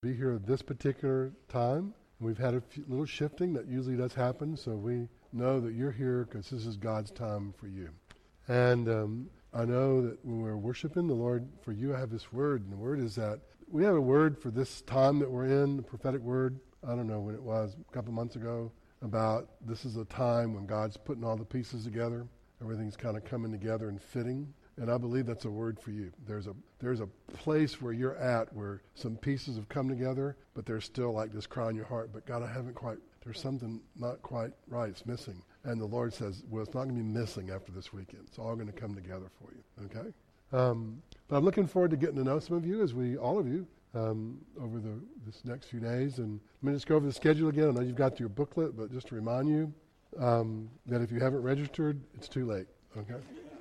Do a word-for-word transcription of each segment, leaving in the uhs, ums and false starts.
be here at this particular time. We've had a few, little shifting that usually does happen, so we know that you're here because this is God's time for you. And um, I know that when we're worshiping the Lord, for you I have this word, and the word is that we have a word for this time that we're in, the prophetic word. I don't know when it was, a couple months ago, about this is a time when God's putting all the pieces together. Everything's kind of coming together and fitting. And I believe that's a word for you. There's a there's a place where you're at where some pieces have come together, but there's still like this cry in your heart, but God, I haven't quite, there's something not quite right, it's missing. And the Lord says, well, it's not going to be missing after this weekend. It's all going to come together for you, okay? Um, but I'm looking forward to getting to know some of you, as we, all of you, um, over the this next few days. And let me just go over the schedule again. I know you've got your booklet, but just to remind you um, that if you haven't registered, it's too late, okay?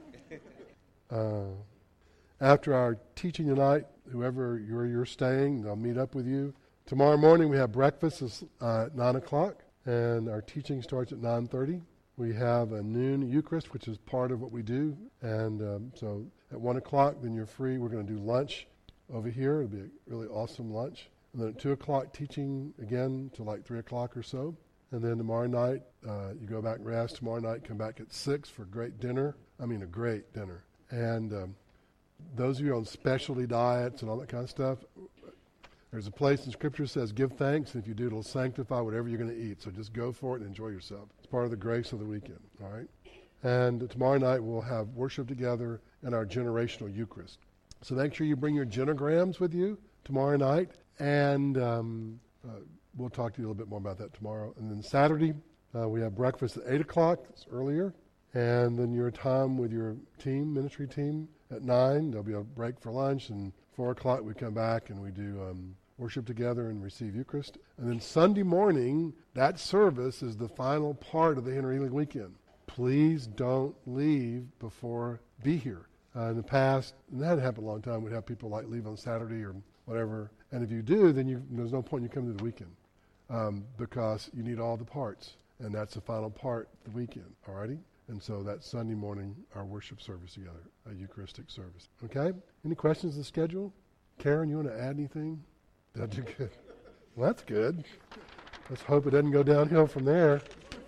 Uh, after our teaching tonight, whoever you're, you're staying, they'll meet up with you. Tomorrow morning we have breakfast uh, at nine o'clock, and our teaching starts at nine thirty. We have a noon Eucharist, which is part of what we do. And um, so at one o'clock, then you're free. We're going to do lunch over here. It'll be a really awesome lunch. And then at two o'clock, teaching again to like three o'clock or so. And then tomorrow night, uh, you go back and rest. Tomorrow night, come back at six for a great dinner. I mean, a great dinner. And um, those of you on specialty diets and all that kind of stuff, there's a place in Scripture that says give thanks, and if you do, it'll sanctify whatever you're going to eat. So just go for it and enjoy yourself. It's part of the grace of the weekend, all right? And tomorrow night we'll have worship together in our generational Eucharist. So make sure you bring your genograms with you tomorrow night, and um, uh, we'll talk to you a little bit more about that tomorrow. And then Saturday, uh, we have breakfast at eight o'clock, it's earlier. And then your time with your team, ministry team, at nine. There'll be a break for lunch, and four o'clock we come back and we do um, worship together and receive Eucharist. And then Sunday morning, that service is the final part of the Henry Healing Weekend. Please don't leave before, be here. Uh, in the past, and that happened a long time, we'd have people like leave on Saturday or whatever. And if you do, then you, there's no point in you coming to the weekend um, because you need all the parts. And that's the final part of the weekend, all righty? And so that's Sunday morning, our worship service together, a Eucharistic service. Okay? Any questions on the schedule? Karen, you want to add anything? Did I do good? Well, that's good. Let's hope it doesn't go downhill from there.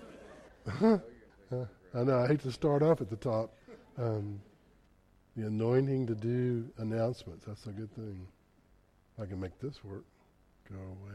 uh, I know, I hate to start off at the top. Um, the anointing to do announcements, that's a good thing. If I can make this work, go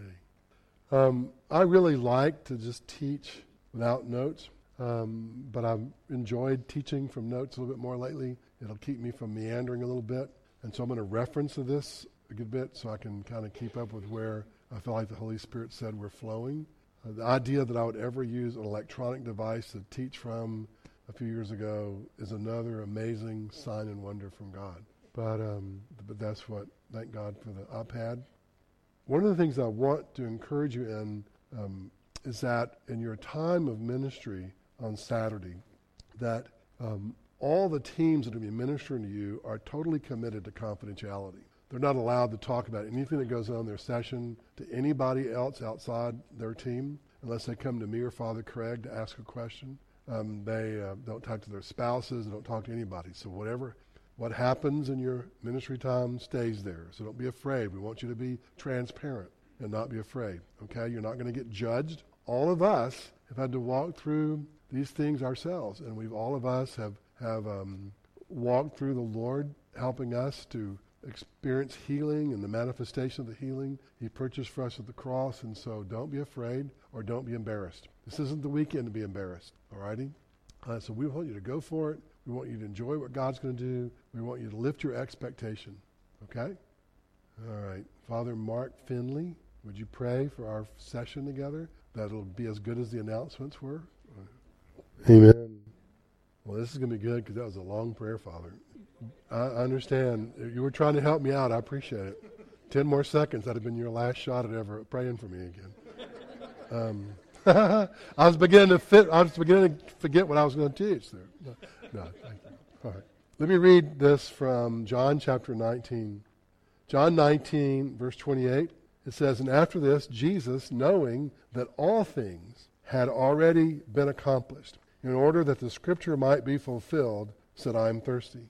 away. Um, I really like to just teach without notes. Um, but I've enjoyed teaching from notes a little bit more lately. It'll keep me from meandering a little bit. And so I'm going to reference to this a good bit so I can kind of keep up with where I feel like the Holy Spirit said we're flowing. Uh, the idea that I would ever use an electronic device to teach from a few years ago is another amazing sign and wonder from God. But, um, but that's what, thank God for the iPad. One of the things I want to encourage you in um, is that in your time of ministry on Saturday, that um, all the teams that are going to be ministering to you are totally committed to confidentiality. They're not allowed to talk about anything that goes on in their session to anybody else outside their team unless they come to me or Father Craig to ask a question. Um, they uh, don't talk to their spouses. They don't talk to anybody. So whatever, what happens in your ministry time stays there. So don't be afraid. We want you to be transparent and not be afraid, okay? You're not going to get judged. All of us have had to walk through these things ourselves, and we've all of us have have um, walked through the Lord helping us to experience healing and the manifestation of the healing He purchased for us at the cross. And so don't be afraid or don't be embarrassed. This isn't the weekend to be embarrassed, all righty? Uh, so we want you to go for it. We want you to enjoy what God's going to do. We want you to lift your expectation, okay? All right. Father Mark Finley, would you pray for our session together, that it'll be as good as the announcements were? Amen. Well, this is going to be good because that was a long prayer, Father. I understand. You were trying to help me out. I appreciate it. Ten more seconds, that'd have been your last shot at ever praying for me again. Um, I was beginning to fit. I was beginning to forget what I was going to teach there. No, no, thank you. All right. Let me read this from John chapter nineteen. John nineteen, verse twenty-eight. It says, "And after this, Jesus, knowing that all things had already been accomplished, in order that the scripture might be fulfilled, said, I am thirsty.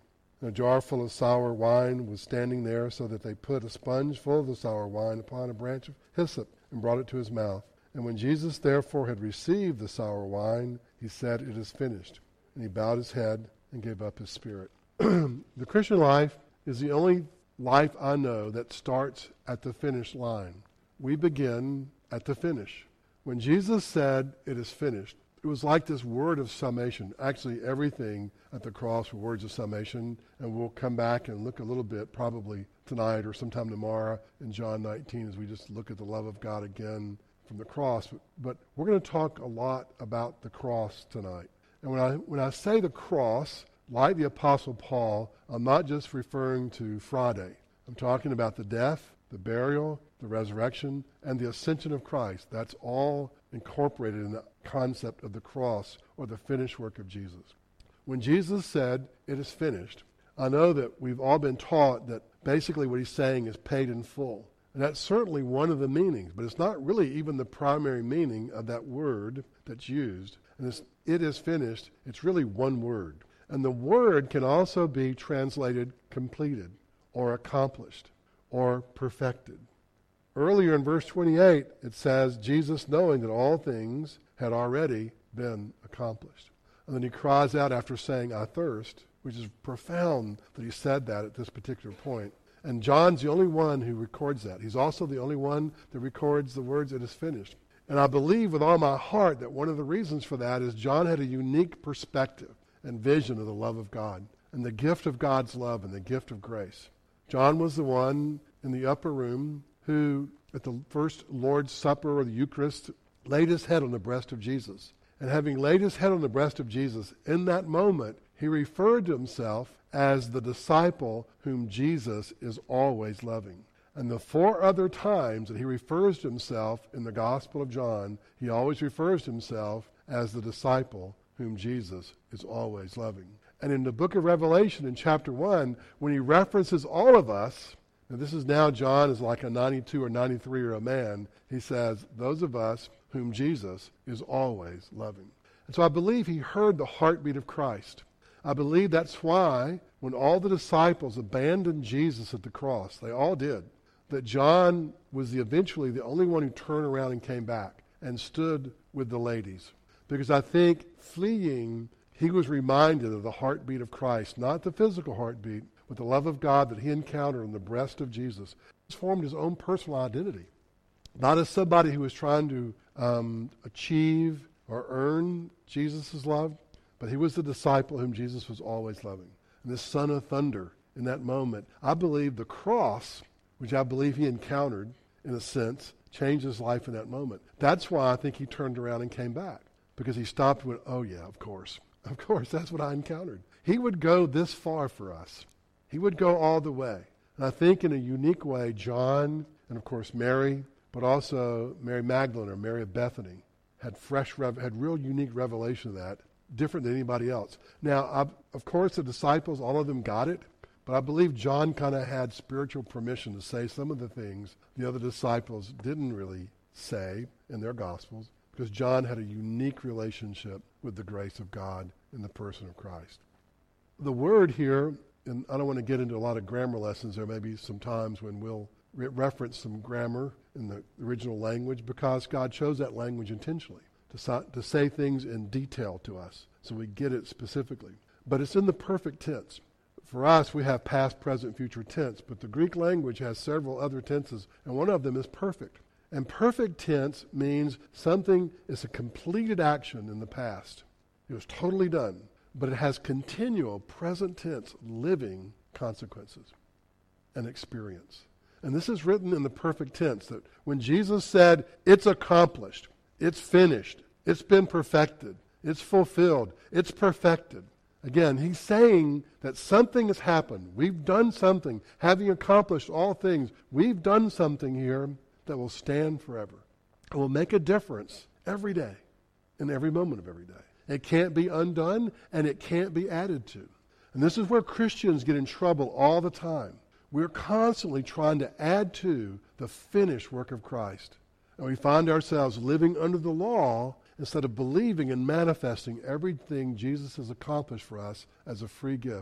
And a jar full of sour wine was standing there, so that they put a sponge full of the sour wine upon a branch of hyssop and brought it to his mouth. And when Jesus therefore had received the sour wine, he said, "It is finished." And he bowed his head and gave up his spirit. The Christian life is the only life I know that starts at the finish line. We begin at the finish. When Jesus said, "It is finished," it was like this word of summation. Actually, everything at the cross were words of summation, and we'll come back and look a little bit, probably tonight or sometime tomorrow, in John nineteen, as we just look at the love of God again from the cross. But, but we're going to talk a lot about the cross tonight. And when I when I say the cross, like the Apostle Paul, I'm not just referring to Friday. I'm talking about the death, the burial, the resurrection, and the ascension of Christ. That's all incorporated in the concept of the cross, or the finished work of Jesus. When Jesus said, "It is finished," I know that we've all been taught that basically what he's saying is paid in full. And that's certainly one of the meanings, but it's not really even the primary meaning of that word that's used. And it's, "it is finished," it's really one word. And the word can also be translated completed, or accomplished, or perfected. Earlier in verse twenty-eight, it says, Jesus, knowing that all things had already been accomplished. And then he cries out after saying, "I thirst," which is profound that he said that at this particular point. And John's the only one who records that. He's also the only one that records the words, "It is finished." And I believe with all my heart that one of the reasons for that is John had a unique perspective and vision of the love of God, and the gift of God's love, and the gift of grace. John was the one in the upper room who, at the first Lord's Supper or the Eucharist, laid his head on the breast of Jesus. And having laid his head on the breast of Jesus, in that moment, he referred to himself as the disciple whom Jesus is always loving. And the four other times that he refers to himself in the Gospel of John, he always refers to himself as the disciple whom Jesus is always loving. And in the book of Revelation, in chapter one, when he references all of us, and this is now John is like a ninety-two or ninety-three-year-old man, he says, those of us whom Jesus is always loving. And so I believe he heard the heartbeat of Christ. I believe that's why when all the disciples abandoned Jesus at the cross, they all did, that John was the, eventually the only one who turned around and came back and stood with the ladies. Because I think fleeing, he was reminded of the heartbeat of Christ, not the physical heartbeat, but the love of God that he encountered in the breast of Jesus. He formed his own personal identity, not as somebody who was trying to um, achieve or earn Jesus' love, but he was the disciple whom Jesus was always loving. And this son of thunder in that moment, I believe the cross, which I believe he encountered in a sense, changed his life in that moment. That's why I think he turned around and came back. Because he stopped and went, oh yeah, of course. Of course, that's what I encountered. He would go this far for us. He would go all the way. And I think in a unique way, John, and of course Mary, but also Mary Magdalene or Mary of Bethany, had fresh, rev- had real unique revelation of that, different than anybody else. Now, I, of course, the disciples, all of them got it, but I believe John kind of had spiritual permission to say some of the things the other disciples didn't really say in their Gospels, because John had a unique relationship with the grace of God in the person of Christ. The word here, and I don't want to get into a lot of grammar lessons. There may be some times when we'll re- reference some grammar in the original language, because God chose that language intentionally to, so, to say things in detail to us so we get it specifically. But it's in the perfect tense. For us, we have past, present, future tense, but the Greek language has several other tenses, and one of them is perfect. And perfect tense means something is a completed action in the past. It was totally done, but it has continual present tense living consequences and experience. And this is written in the perfect tense, that when Jesus said, it's accomplished, it's finished, it's been perfected, it's fulfilled, it's perfected. Again, he's saying that something has happened. We've done something. Having accomplished all things, we've done something here that will stand forever. It will make a difference every day, in every moment of every day. It can't be undone, and it can't be added to. And this is where Christians get in trouble all the time. We're constantly trying to add to the finished work of Christ. And we find ourselves living under the law instead of believing and manifesting everything Jesus has accomplished for us as a free gift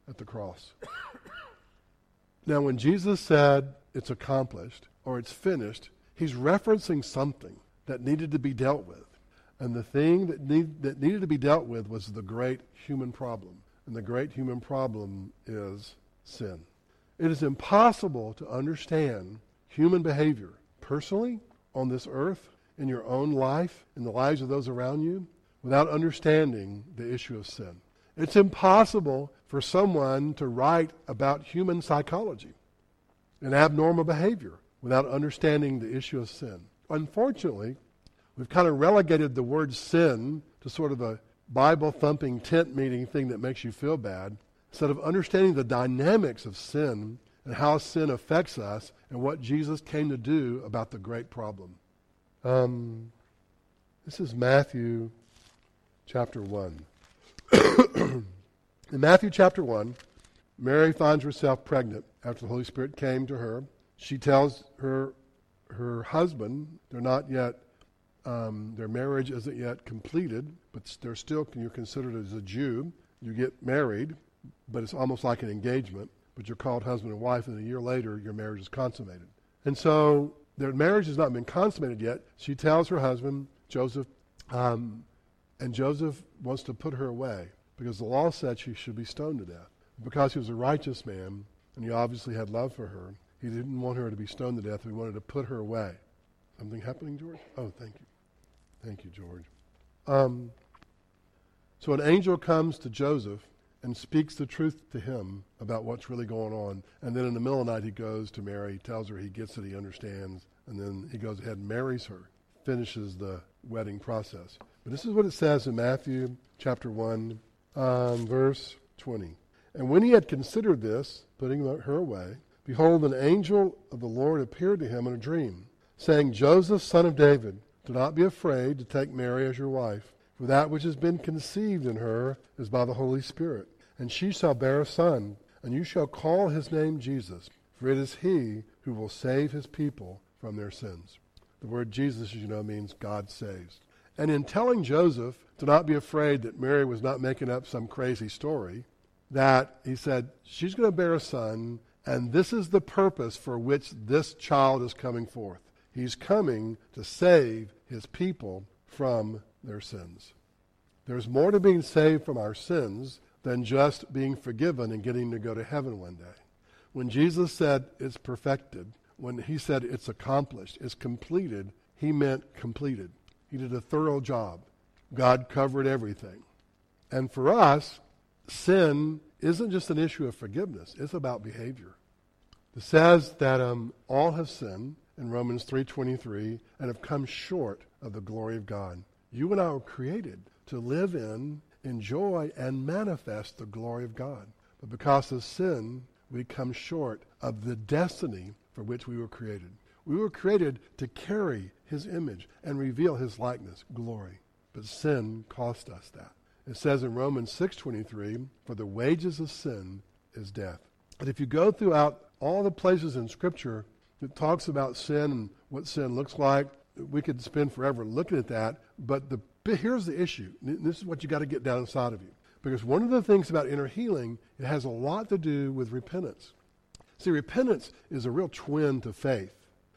at the cross. Now, when Jesus said it's accomplished or it's finished, he's referencing something that needed to be dealt with. And the thing that, need, that needed to be dealt with was the great human problem. And the great human problem is sin. It is impossible to understand human behavior personally, on this earth, in your own life, in the lives of those around you, without understanding the issue of sin. It's impossible for someone to write about human psychology and abnormal behavior without understanding the issue of sin. Unfortunately, we've kind of relegated the word sin to sort of a Bible-thumping, tent-meeting thing that makes you feel bad, instead of understanding the dynamics of sin and how sin affects us and what Jesus came to do about the great problem. Um, this is Matthew chapter one. In Matthew chapter one, Mary finds herself pregnant after the Holy Spirit came to her. She tells her her husband, they're not yet, um, their marriage isn't yet completed, but they're still, you're considered as a Jew. You get married, but it's almost like an engagement, but you're called husband and wife, and a year later, your marriage is consummated. And so their marriage has not been consummated yet. She tells her husband, Joseph, um, and Joseph wants to put her away because the law said she should be stoned to death. Because he was a righteous man, and he obviously had love for her, he didn't want her to be stoned to death. He wanted to put her away. Something happening, George? Oh, thank you. Thank you, George. Um, so an angel comes to Joseph and speaks the truth to him about what's really going on. And then in the middle of the night, he goes to Mary, tells her he gets it, he understands, and then he goes ahead and marries her, finishes the wedding process. But this is what it says in Matthew chapter one, um, verse twenty. And when he had considered this, putting her away, behold, an angel of the Lord appeared to him in a dream, saying, Joseph, son of David, do not be afraid to take Mary as your wife, for that which has been conceived in her is by the Holy Spirit. And she shall bear a son, and you shall call his name Jesus, for it is he who will save his people from their sins. The word Jesus, as you know, means God saves. And in telling Joseph to not be afraid that Mary was not making up some crazy story, that he said, she's going to bear a son, and this is the purpose for which this child is coming forth. He's coming to save his people from their sins. There's more to being saved from our sins than just being forgiven and getting to go to heaven one day. When Jesus said it's perfected, when he said it's accomplished, it's completed, he meant completed. He did a thorough job. God covered everything. And for us, sin isn't just an issue of forgiveness. It's about behavior. It says that um, all have sinned in Romans three twenty-three and have come short of the glory of God. You and I were created to live in, enjoy, and manifest the glory of God. But because of sin, we come short of the destiny for which we were created. We were created to carry his image and reveal his likeness, glory. But sin cost us that. It says in Romans six twenty-three, for the wages of sin is death. And if you go throughout all the places in Scripture that talks about sin and what sin looks like, we could spend forever looking at that. But the here's the issue. This is what you got to get down inside of you. Because one of the things about inner healing, it has a lot to do with repentance. See, repentance is a real twin to faith.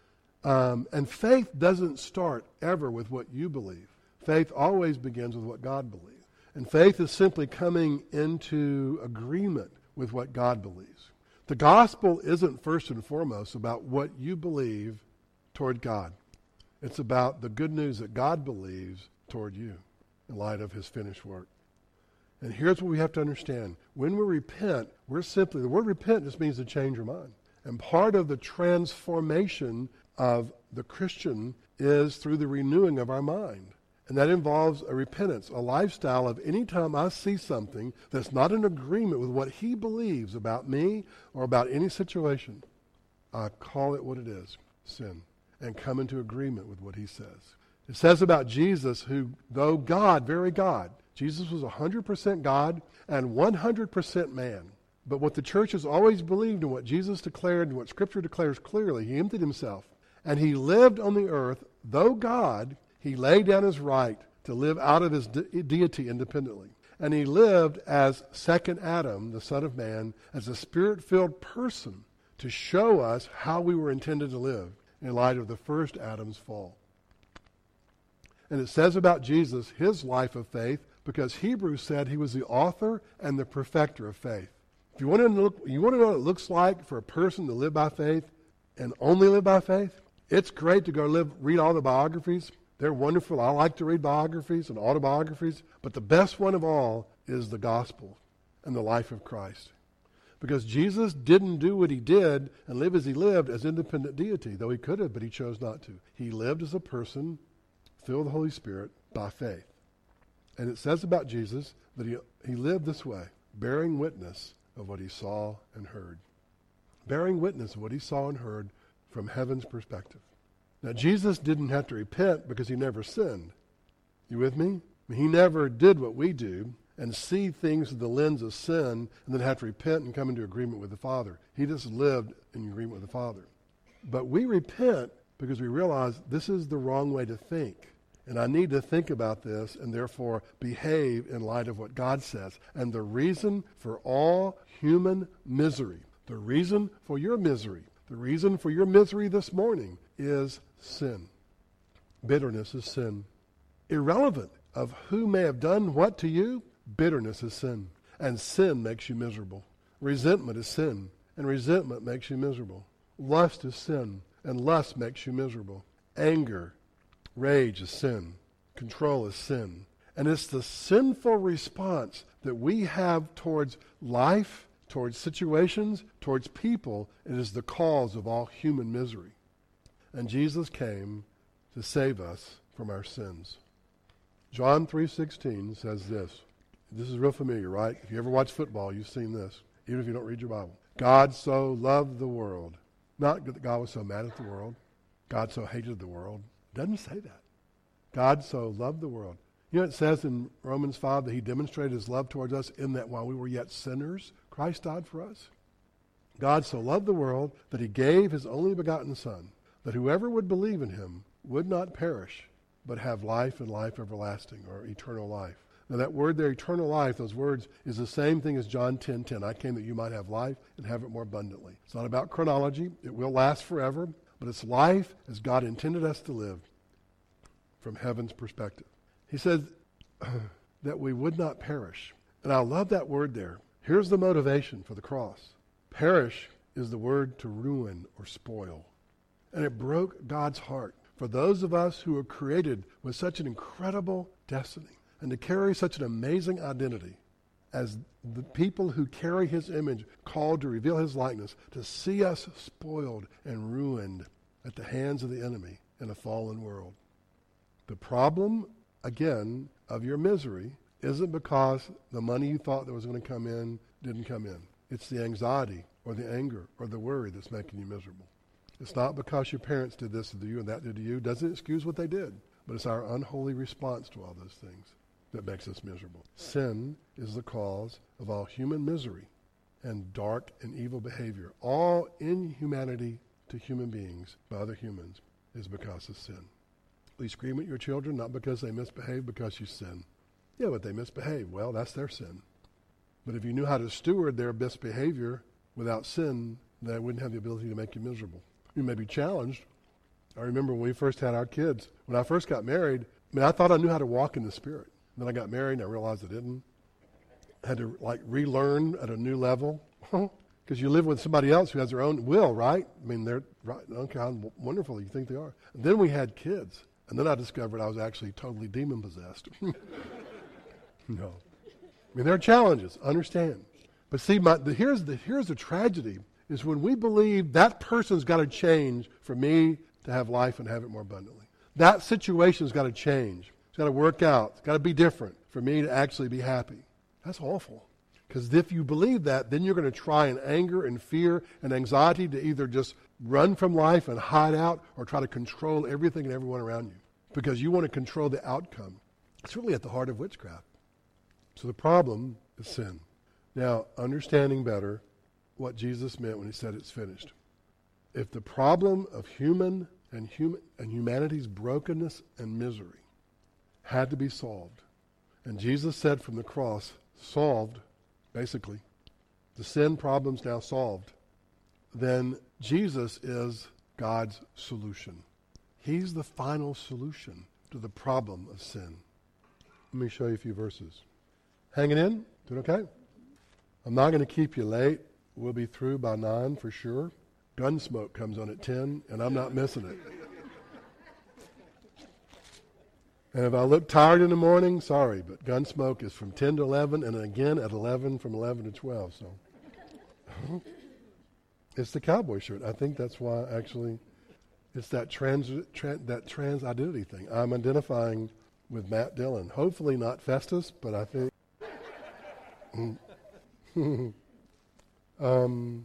Um, and faith doesn't start ever with what you believe. Faith always begins with what God believes. And faith is simply coming into agreement with what God believes. The gospel isn't first and foremost about what you believe toward God. It's about the good news that God believes toward you in light of his finished work. And here's what we have to understand. When we repent, we're simply, the word repent just means to change your mind. And part of the transformation of the Christian is through the renewing of our mind. And that involves a repentance, a lifestyle of any time I see something that's not in agreement with what he believes about me or about any situation, I call it what it is, sin, and come into agreement with what he says. It says about Jesus, who, though God, very God, Jesus was one hundred percent God and one hundred percent man. But what the church has always believed and what Jesus declared and what Scripture declares clearly, he emptied himself. And he lived on the earth, though God, he laid down his right to live out of his de- deity independently. And he lived as second Adam, the Son of Man, as a spirit-filled person to show us how we were intended to live in light of the first Adam's fall. And it says about Jesus, his life of faith, because Hebrews said he was the author and the perfecter of faith. If you want to look, you want to know what it looks like for a person to live by faith and only live by faith, it's great to go live, read all the biographies. They're wonderful. I like to read biographies and autobiographies, but the best one of all is the gospel and the life of Christ. Because Jesus didn't do what he did and live as he lived as independent deity, though he could have, but he chose not to. He lived as a person filled with the Holy Spirit by faith. And it says about Jesus that he, he lived this way, bearing witness of what he saw and heard. Bearing witness of what he saw and heard from heaven's perspective. Now, Jesus didn't have to repent because he never sinned. You with me? I mean, he never did what we do and see things through the lens of sin and then have to repent and come into agreement with the Father. He just lived in agreement with the Father. But we repent because we realize this is the wrong way to think. And I need to think about this and therefore behave in light of what God says. And the reason for all human misery, the reason for your misery, the reason for your misery this morning is sin. Bitterness is sin. Irrelevant of who may have done what to you, bitterness is sin. And sin makes you miserable. Resentment is sin. And resentment makes you miserable. Lust is sin. And lust makes you miserable. Anger, rage is sin. Control is sin. And it's the sinful response that we have towards life, towards situations, towards people. It is the cause of all human misery. And Jesus came to save us from our sins. John three sixteen says this. This is real familiar, right? If you ever watch football, you've seen this, even if you don't read your Bible. God so loved the world. Not that God was so mad at the world. God so hated the world. It doesn't say that. God so loved the world. You know, it says in Romans five that he demonstrated his love towards us in that while we were yet sinners, Christ died for us. God so loved the world that he gave his only begotten Son, that whoever would believe in him would not perish, but have life and life everlasting, or eternal life. Now that word there, eternal life, those words, is the same thing as John ten ten. I came that you might have life and have it more abundantly. It's not about chronology. It will last forever, but it's life as God intended us to live from heaven's perspective. He says that we would not perish. And I love that word there. Here's the motivation for the cross. Perish is the word to ruin or spoil. And it broke God's heart for those of us who were created with such an incredible destiny and to carry such an amazing identity as the people who carry his image, called to reveal his likeness, to see us spoiled and ruined at the hands of the enemy in a fallen world. The problem, again, of your misery isn't because the money you thought that was going to come in didn't come in. It's the anxiety or the anger or the worry that's making you miserable. It's not because your parents did this to you and that did to you. Doesn't excuse what they did. But it's our unholy response to all those things that makes us miserable. Sin is the cause of all human misery and dark and evil behavior. All inhumanity to human beings by other humans is because of sin. You scream at your children not because they misbehave, because you sin. Yeah, but they misbehave. Well, that's their sin. But if you knew how to steward their misbehavior without sin, then it wouldn't have the ability to make you miserable. You may be challenged. I remember when we first had our kids, when I first got married, I mean, I thought I knew how to walk in the Spirit. Then I got married and I realized I didn't. I had to like relearn at a new level. Because you live with somebody else who has their own will, right? I mean, they're right, okay, how wonderful you think they are. And then we had kids. And then I discovered I was actually totally demon-possessed. No. I mean, there are challenges, understand. But see, my, the, here's, the, here's the tragedy, is when we believe that person's got to change for me to have life and have it more abundantly. That situation's got to change. It's got to work out. It's got to be different for me to actually be happy. That's awful. Because if you believe that, then you're going to try in anger and fear and anxiety to either just run from life and hide out or try to control everything and everyone around you. Because you want to control the outcome. It's really at the heart of witchcraft. So the problem is sin. Now, understanding better what Jesus meant when he said it's finished. If the problem of human and human and humanity's brokenness and misery had to be solved, and Jesus said from the cross, solved, basically, the sin problem's now solved, then Jesus is God's solution. He's the final solution to the problem of sin. Let me show you a few verses. Hanging in? Doing okay? I'm not going to keep you late. We'll be through by nine for sure. Gunsmoke comes on at ten, and I'm not missing it. And if I look tired in the morning, sorry, but Gunsmoke is from ten to eleven, and again at eleven from eleven to twelve. So it's the cowboy shirt. I think that's why, actually, it's that trans, trans that trans identity thing. I'm identifying with Matt Dillon. Hopefully not Festus, but I think... um,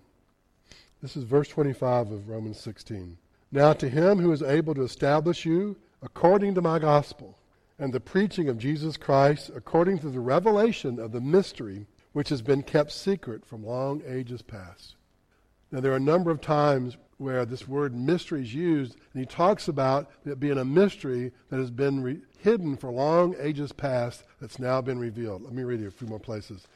this is verse twenty-five of Romans sixteen. Now to him who is able to establish you according to my gospel and the preaching of Jesus Christ according to the revelation of the mystery which has been kept secret from long ages past. Now there are a number of times where this word mystery is used, and he talks about it being a mystery that has been re- hidden for long ages past that's now been revealed. Let me read you a few more places.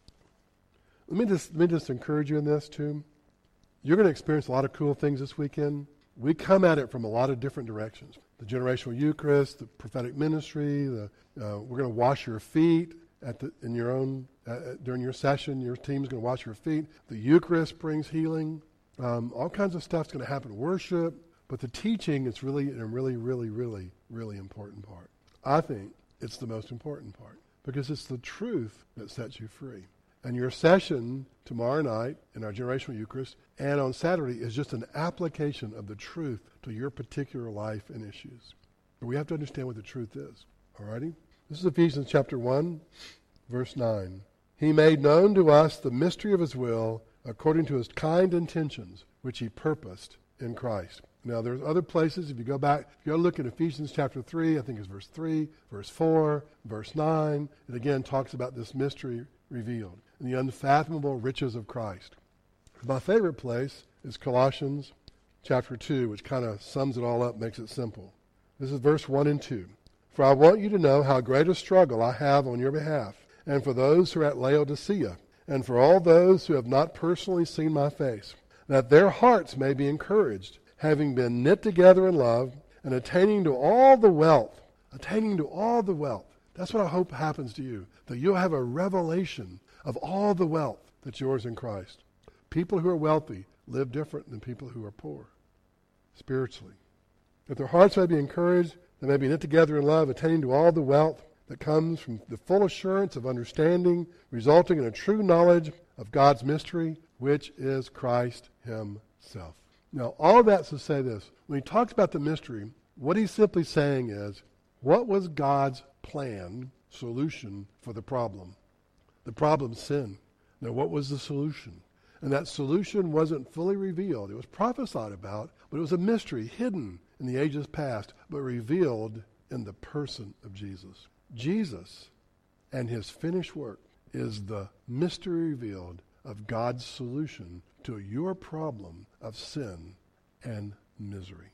Let me just, let me just encourage you in this too. You're going to experience a lot of cool things this weekend. We come at it from a lot of different directions. The generational Eucharist, the prophetic ministry, the, uh, we're going to wash your feet at the, in your own, uh, during your session. Your team's going to wash your feet. The Eucharist brings healing. Um, all kinds of stuff's going to happen. Worship. But the teaching is really a really, really, really, really important part. I think it's the most important part because it's the truth that sets you free. And your session tomorrow night in our generational Eucharist and on Saturday is just an application of the truth to your particular life and issues. But we have to understand what the truth is. All righty? This is Ephesians chapter one, verse nine. He made known to us the mystery of his will according to his kind intentions, which he purposed in Christ. Now, there's other places. If you go back, if you go look at Ephesians chapter three, I think it's verse three, verse four, verse nine, it again talks about this mystery revealed and the unfathomable riches of Christ. My favorite place is Colossians chapter two, which kind of sums it all up, makes it simple. This is verse one and two. For I want you to know how great a struggle I have on your behalf, and for those who are at Laodicea, and for all those who have not personally seen my face, that their hearts may be encouraged, having been knit together in love, and attaining to all the wealth, attaining to all the wealth. That's what I hope happens to you, that you'll have a revelation of all the wealth that's yours in Christ. People who are wealthy live different than people who are poor, spiritually. That their hearts may be encouraged, they may be knit together in love, attaining to all the wealth that comes from the full assurance of understanding, resulting in a true knowledge of God's mystery, which is Christ himself. Now, all of that's to say this. When he talks about the mystery, what he's simply saying is, what was God's plan, solution for the problem? The problem's sin. Now, what was the solution? And that solution wasn't fully revealed. It was prophesied about, but it was a mystery hidden in the ages past, but revealed in the person of Jesus. Jesus and his finished work is the mystery revealed of God's solution to your problem of sin and misery.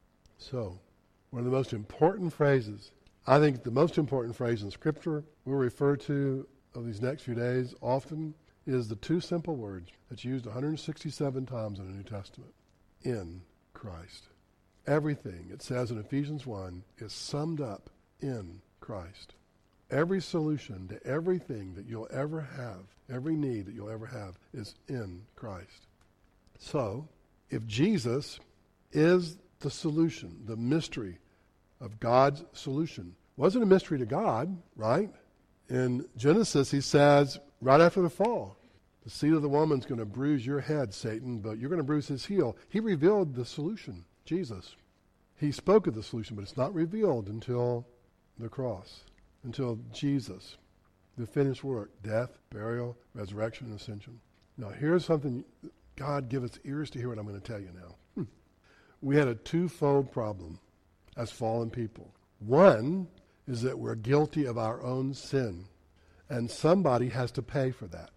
So, one of the most important phrases, I think the most important phrase in Scripture we'll refer to over these next few days often is the two simple words that's used one hundred sixty-seven times in the New Testament. In Christ. Everything, it says in Ephesians one, is summed up in Christ. Every solution to everything that you'll ever have, every need that you'll ever have, is in Christ. So, if Jesus is the solution, the mystery of God's solution, wasn't a mystery to God, right? In Genesis, he says, right after the fall, the seed of the woman's going to bruise your head, Satan, but you're going to bruise his heel. He revealed the solution, Jesus. He spoke of the solution, but it's not revealed until the cross, until Jesus, the finished work, death, burial, resurrection, and ascension. Now, here's something, God, give us ears to hear what I'm going to tell you now. We had a twofold problem as fallen people. One is that we're guilty of our own sin, and somebody has to pay for that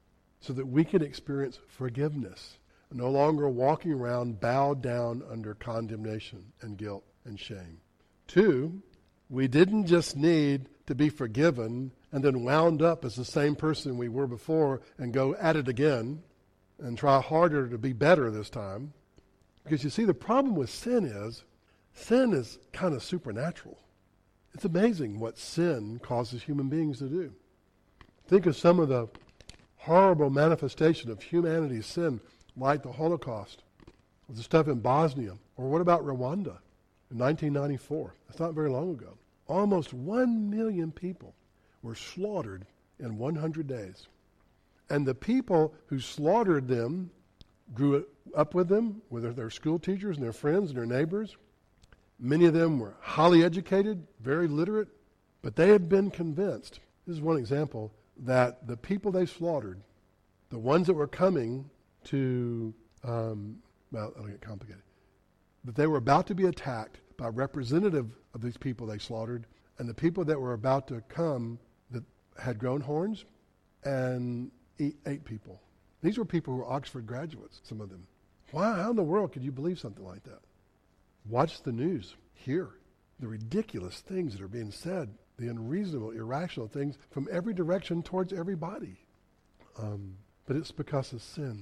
so that we can experience forgiveness, no longer walking around bowed down under condemnation and guilt and shame. Two, we didn't just need to be forgiven and then wound up as the same person we were before and go at it again and try harder to be better this time. Because you see, the problem with sin is, sin is kind of supernatural. It's amazing what sin causes human beings to do. Think of some of the horrible manifestation of humanity's sin, like the Holocaust, or the stuff in Bosnia, or what about Rwanda in nineteen ninety-four? That's not very long ago. Almost one million people were slaughtered in one hundred days. And the people who slaughtered them grew up with them, with their school teachers and their friends and their neighbors. Many of them were highly educated, very literate, but they had been convinced, this is one example, that the people they slaughtered, the ones that were coming to, um, well, it'll get complicated, that they were about to be attacked by a representative of these people they slaughtered, and the people that were about to come that had grown horns and eat, ate people. These were people who were Oxford graduates, some of them. Why, how in the world could you believe something like that? Watch the news, hear the ridiculous things that are being said, the unreasonable, irrational things from every direction towards everybody. Um, but it's because of sin.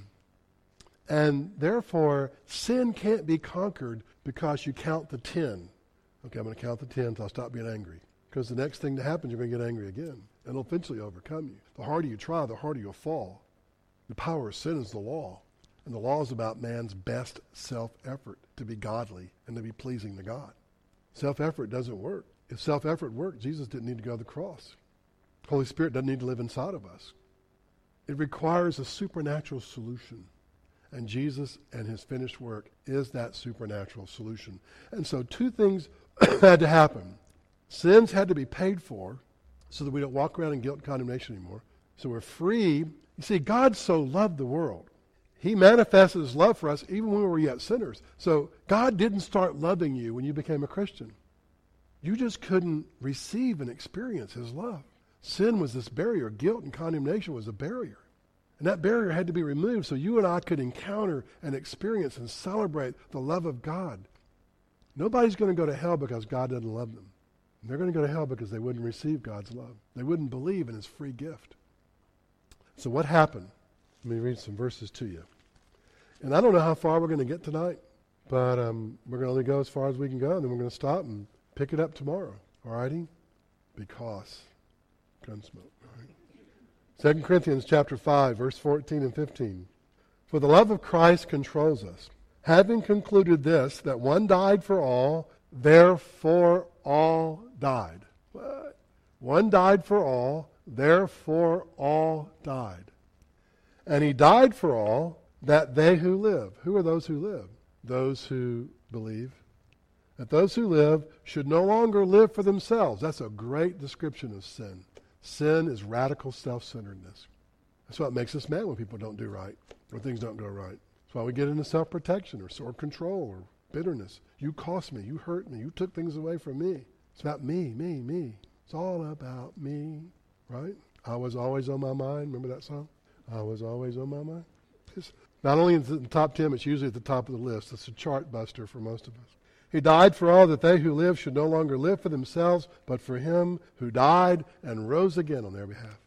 And therefore, sin can't be conquered because you count the ten. Okay, I'm going to count the ten until I stop being angry. Because the next thing that happens, you're going to get angry again. And it'll eventually overcome you. The harder you try, the harder you'll fall. The power of sin is the law. And the law is about man's best self-effort to be godly and to be pleasing to God. Self-effort doesn't work. If self-effort worked, Jesus didn't need to go to the cross. Holy Spirit doesn't need to live inside of us. It requires a supernatural solution. And Jesus and his finished work is that supernatural solution. And so two things had to happen. Sins had to be paid for so that we don't walk around in guilt and condemnation anymore. So we're free. You see, God so loved the world. He manifested his love for us even when we were yet sinners. So God didn't start loving you when you became a Christian. You just couldn't receive and experience his love. Sin was this barrier. Guilt and condemnation was a barrier. And that barrier had to be removed so you and I could encounter and experience and celebrate the love of God. Nobody's going to go to hell because God doesn't love them. They're going to go to hell because they wouldn't receive God's love. They wouldn't believe in his free gift. So what happened? Let me read some verses to you. And I don't know how far we're going to get tonight, but um, we're going to only go as far as we can go, and then we're going to stop and pick it up tomorrow. All righty? Because. Gunsmoke. All right. Second Corinthians chapter five, verse fourteen and fifteen. For the love of Christ controls us, having concluded this, that one died for all, therefore all died. What? One died for all, therefore all died. And he died for all, that they who live. Who are those who live? Those who believe. That those who live should no longer live for themselves. That's a great description of sin. Sin is radical self-centeredness. That's what makes us mad when people don't do right or things don't go right. That's why we get into self-protection or sore control or bitterness. You cost me. You hurt me. You took things away from me. It's about me, me, me. It's all about me, right? I was always on my mind. Remember that song? I was always on my mind. It's not only in the top ten, it's usually at the top of the list. It's a chart buster for most of us. He died for all, that they who live should no longer live for themselves, but for him who died and rose again on their behalf.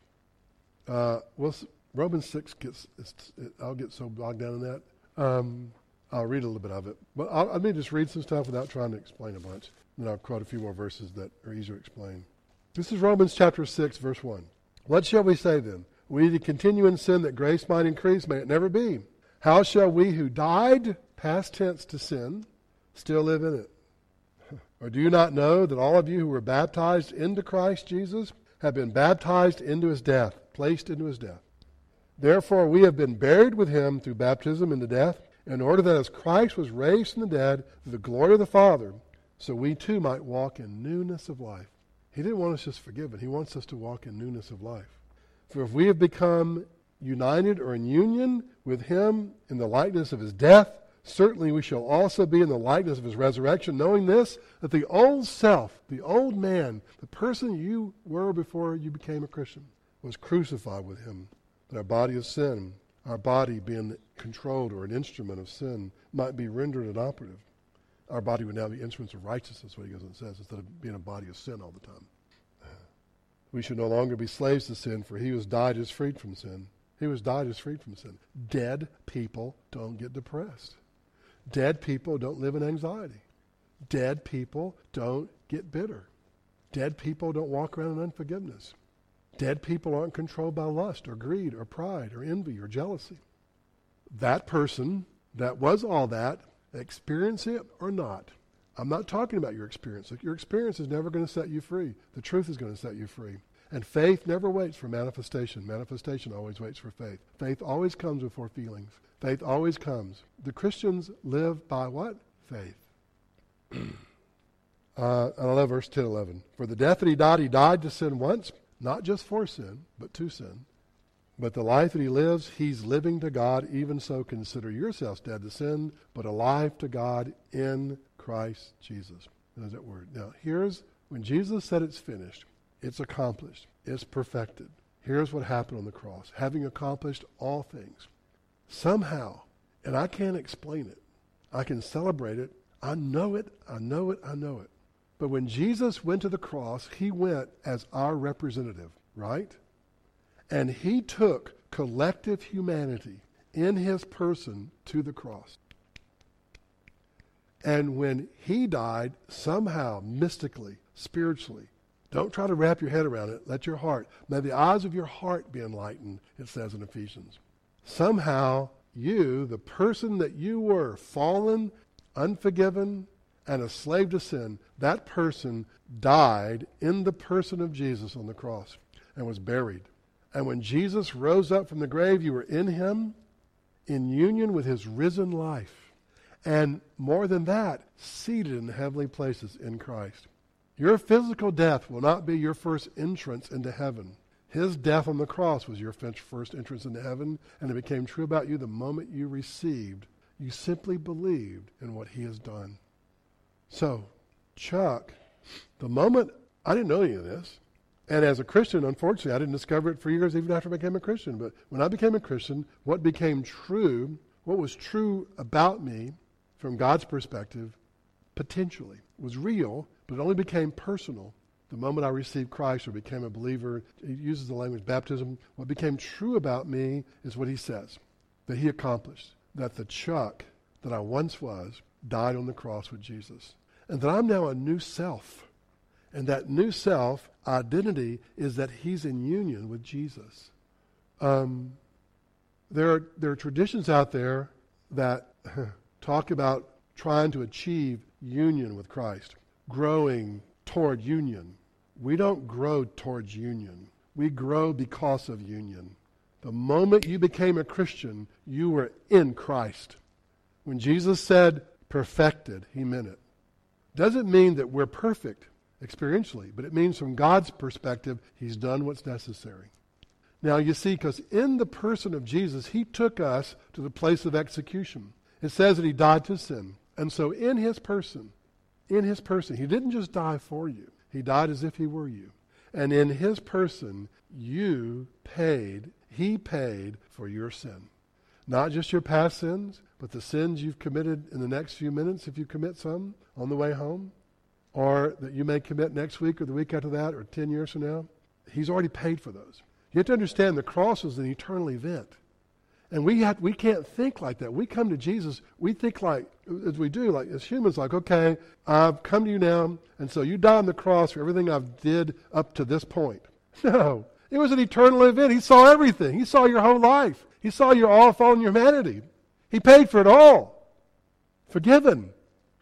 Uh, well, Romans six gets, it's, it, I'll get so bogged down in that. Um, I'll read a little bit of it. But I'll, let me just read some stuff without trying to explain a bunch. And then I'll quote a few more verses that are easier to explain. This is Romans chapter six, verse one. What shall we say then? We need to continue in sin that grace might increase? May it never be. How shall we who died, past tense, to sin, still live in it? Or do you not know that all of you who were baptized into Christ Jesus have been baptized into his death, placed into his death? Therefore we have been buried with him through baptism into death, in order that as Christ was raised from the dead through the glory of the Father, so we too might walk in newness of life. He didn't want us just forgiven. He wants us to walk in newness of life. For if we have become united or in union with him in the likeness of his death, certainly we shall also be in the likeness of his resurrection, knowing this, that the old self, the old man, the person you were before you became a Christian, was crucified with him, that our body of sin, our body being controlled or an instrument of sin, might be rendered inoperative. Our body would now be instruments of righteousness, what he goes and says, instead of being a body of sin all the time. We should no longer be slaves to sin, for he who has died is freed from sin. He who has died is freed from sin. Dead people don't get depressed. Dead people don't live in anxiety. Dead people don't get bitter. Dead people don't walk around in unforgiveness. Dead people aren't controlled by lust or greed or pride or envy or jealousy. That person that was all that, experience it or not. I'm not talking about your experience. Your experience is never going to set you free. The truth is going to set you free. And faith never waits for manifestation. Manifestation always waits for faith. Faith always comes before feelings. Faith always comes. The Christians live by what? Faith. uh, and I love verse ten, eleven. For the death that he died, he died to sin once, not just for sin, but to sin. But the life that he lives, he's living to God. Even so, consider yourselves dead to sin, but alive to God in Christ Jesus. There's that word. Now, here's when Jesus said it's finished, it's accomplished, it's perfected. Here's what happened on the cross. Having accomplished all things, somehow, and I can't explain it, I can celebrate it, I know it, I know it, I know it. But when Jesus went to the cross, he went as our representative, right? And he took collective humanity in his person to the cross. And when he died, somehow, mystically, spiritually, don't try to wrap your head around it. Let your heart, may the eyes of your heart be enlightened, it says in Ephesians. Somehow, you, the person that you were, fallen, unforgiven, and a slave to sin, that person died in the person of Jesus on the cross and was buried. And when Jesus rose up from the grave, you were in him, in union with his risen life. And more than that, seated in heavenly places in Christ. Your physical death will not be your first entrance into heaven. His death on the cross was your first entrance into heaven, and it became true about you the moment you received. You simply believed in what he has done. So, Chuck, the moment, I didn't know any of this. And as a Christian, unfortunately, I didn't discover it for years even after I became a Christian. But when I became a Christian, what became true, what was true about me from God's perspective, potentially, was real, but it only became personal the moment I received Christ or became a believer. He uses the language baptism. What became true about me is what he says, that he accomplished, that the Chuck that I once was died on the cross with Jesus, and that I'm now a new self. And that new self identity is that he's in union with Jesus. Um, there are, there are traditions out there that talk about trying to achieve union with Christ, growing toward union. We don't grow towards union. We grow because of union. The moment you became a Christian, you were in Christ. When Jesus said perfected, he meant it. Doesn't mean that we're perfect experientially, but it means from God's perspective, he's done what's necessary. Now you see, because in the person of Jesus, he took us to the place of execution. It says that he died to sin. And so in his person, in his person, he didn't just die for you. He died as if he were you. And in his person, you paid, he paid for your sin. Not just your past sins, but the sins you've committed in the next few minutes, if you commit some on the way home, or that you may commit next week or the week after that or ten years from now. He's already paid for those. You have to understand the cross is an eternal event. And we have, we can't think like that. We come to Jesus, we think like, as we do, like as humans, like, okay, I've come to you now, and so you died on the cross for everything I've did up to this point. No, it was an eternal event. He saw everything. He saw your whole life. He saw your all fallen humanity. He paid for it all. Forgiven.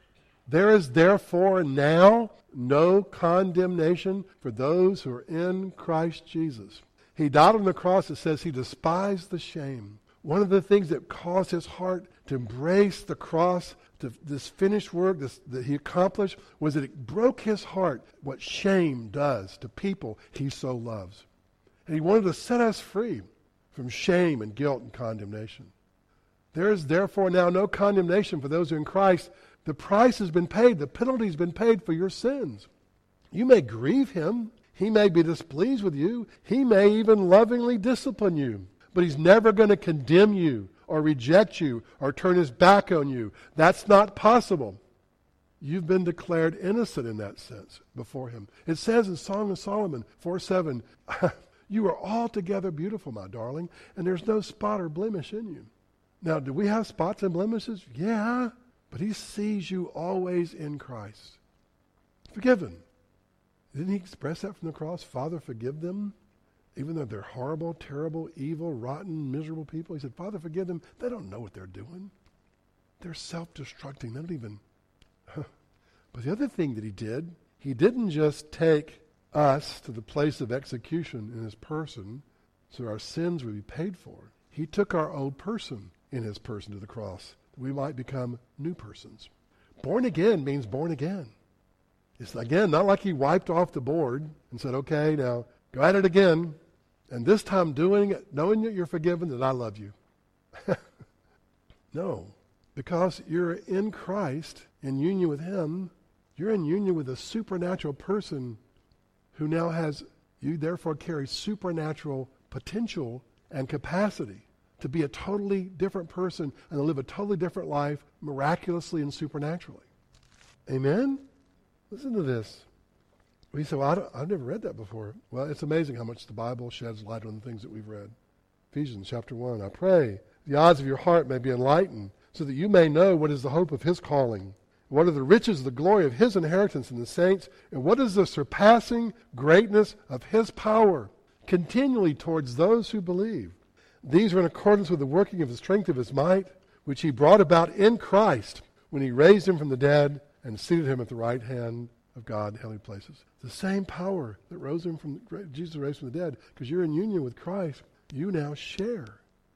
There is therefore now no condemnation for those who are in Christ Jesus. He died on the cross. It says he despised the shame. One of the things that caused his heart to embrace the cross, to this finished work this, that he accomplished, was that it broke his heart what shame does to people he so loves. And he wanted to set us free from shame and guilt and condemnation. There is therefore now no condemnation for those who are in Christ. The price has been paid. The penalty has been paid for your sins. You may grieve him. He may be displeased with you. He may even lovingly discipline you. But he's never going to condemn you or reject you or turn his back on you. That's not possible. You've been declared innocent in that sense before him. It says in Song of Solomon four seven, you are altogether beautiful, my darling, and there's no spot or blemish in you. Now, do we have spots and blemishes? Yeah, but he sees you always in Christ. Forgiven. Didn't he express that from the cross? Father, forgive them, even though they're horrible, terrible, evil, rotten, miserable people. He said, Father, forgive them. They don't know what they're doing. They're self-destructing. They don't even... But the other thing that he did, he didn't just take us to the place of execution in his person so our sins would be paid for. He took our old person in his person to the cross, that we might become new persons. Born again means born again. It's, again, not like he wiped off the board and said, okay, now go at it again, and this time doing it, knowing that you're forgiven, that I love you. No, because you're in Christ, in union with him, you're in union with a supernatural person who now has, you therefore carry supernatural potential and capacity to be a totally different person and to live a totally different life miraculously and supernaturally. Amen? Listen to this. We say, well, I don't, I've never read that before. Well, it's amazing how much the Bible sheds light on the things that we've read. Ephesians chapter one, I pray the eyes of your heart may be enlightened so that you may know what is the hope of his calling, what are the riches of the glory of his inheritance in the saints, and what is the surpassing greatness of his power continually towards those who believe. These are in accordance with the working of the strength of his might, which he brought about in Christ when he raised him from the dead and seated him at the right hand of God in heavenly places. The same power that rose him from Jesus raised from the dead, because you're in union with Christ, you now share.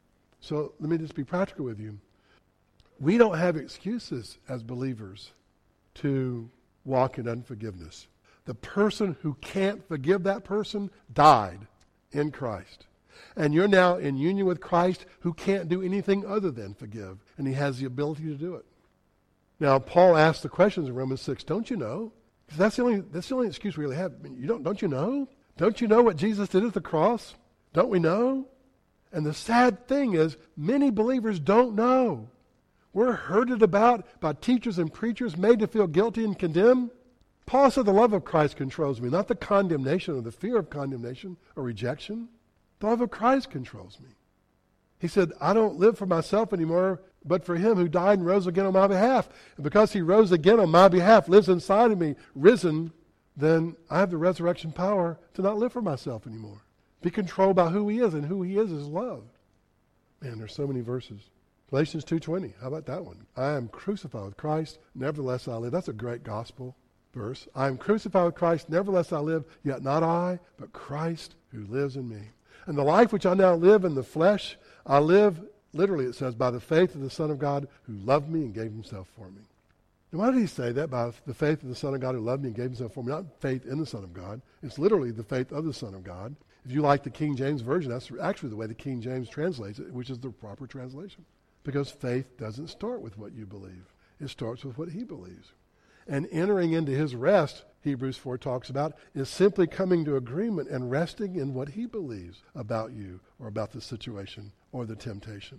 So let me just be practical with you. We don't have excuses as believers to walk in unforgiveness. The person who can't forgive that person died in Christ. And you're now in union with Christ who can't do anything other than forgive. And he has the ability to do it. Now, Paul asked the questions in Romans six, don't you know? Because that's the only, that's the only excuse we really have. I mean, you don't, don't you know? Don't you know what Jesus did at the cross? Don't we know? And the sad thing is, many believers don't know. We're herded about by teachers and preachers made to feel guilty and condemned. Paul said the love of Christ controls me, not the condemnation or the fear of condemnation or rejection. The love of Christ controls me. He said, I don't live for myself anymore, but for him who died and rose again on my behalf. And because he rose again on my behalf, lives inside of me, risen, then I have the resurrection power to not live for myself anymore. Be controlled by who he is, and who he is is love. Man, there's so many verses. Galatians two twenty, how about that one? I am crucified with Christ, nevertheless I live. That's a great gospel verse. I am crucified with Christ, nevertheless I live, yet not I, but Christ who lives in me. And the life which I now live in the flesh, I live, literally it says, by the faith of the Son of God who loved me and gave himself for me. And why did he say that? By the faith of the Son of God who loved me and gave himself for me. Not faith in the Son of God. It's literally the faith of the Son of God. If you like the King James Version, that's actually the way the King James translates it, which is the proper translation. Because faith doesn't start with what you believe. It starts with what he believes. And entering into his rest, Hebrews four talks about, is simply coming to agreement and resting in what he believes about you or about the situation or the temptation.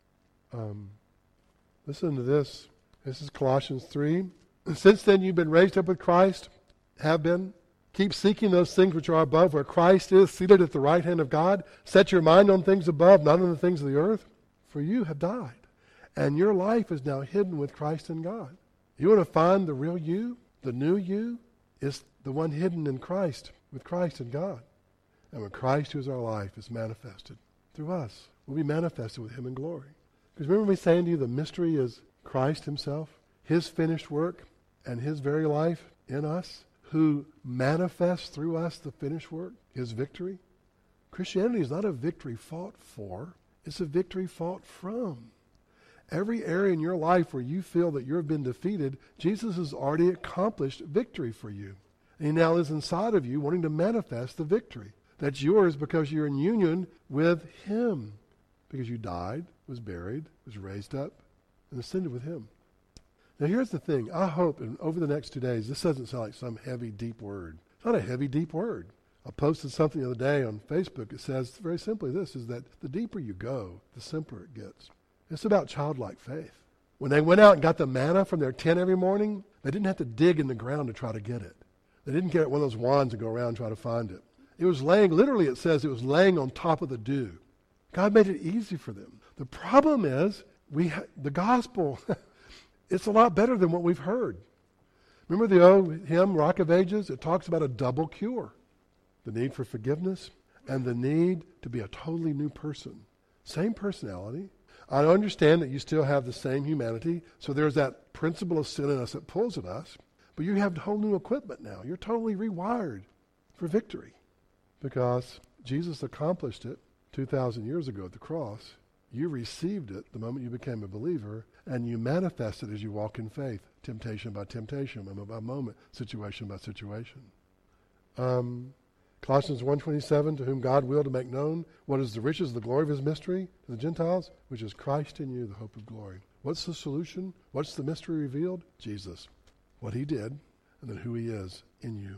Um, listen to this. This is Colossians three. Since then you've been raised up with Christ, have been. Keep seeking those things which are above, where Christ is seated at the right hand of God. Set your mind on things above, not on the things of the earth. For you have died, and your life is now hidden with Christ in God. You want to find the real you? The new you is the one hidden in Christ, with Christ in God. And when Christ, who is our life, is manifested through us, we'll be manifested with him in glory. Because remember me saying to you, the mystery is Christ himself, his finished work, and his very life in us, who manifests through us the finished work, his victory. Christianity is not a victory fought for. It's a victory fought from. Every area in your life where you feel that you've been defeated, Jesus has already accomplished victory for you. And he now is inside of you wanting to manifest the victory. That's yours because you're in union with him. Because you died, was buried, was raised up, and ascended with him. Now here's the thing. I hope and over the next two days, this doesn't sound like some heavy, deep word. It's not a heavy, deep word. I posted something the other day on Facebook. It says very simply this, is that the deeper you go, the simpler it gets. It's about childlike faith. When they went out and got the manna from their tent every morning, They didn't have to dig in the ground to try to get it. They didn't get one of those wands and go around and try to find it. It was laying, literally it says it was laying on top of the dew. God made it easy for them. The problem is, we ha- the gospel, it's a lot better than what we've heard. Remember the old hymn, Rock of Ages? It talks about a double cure. The need for forgiveness and the need to be a totally new person. Same personality. I understand that you still have the same humanity, so there's that principle of sin in us that pulls at us, but you have whole new equipment now. You're totally rewired for victory because Jesus accomplished it two thousand years ago at the cross. You received it the moment you became a believer, and you manifest it as you walk in faith, temptation by temptation, moment by moment, situation by situation. Um, Colossians one twenty-seven, to whom God willed to make known what is the riches of the glory of his mystery to the Gentiles, which is Christ in you, the hope of glory. What's the solution? What's the mystery revealed? Jesus. What he did, and then who he is in you.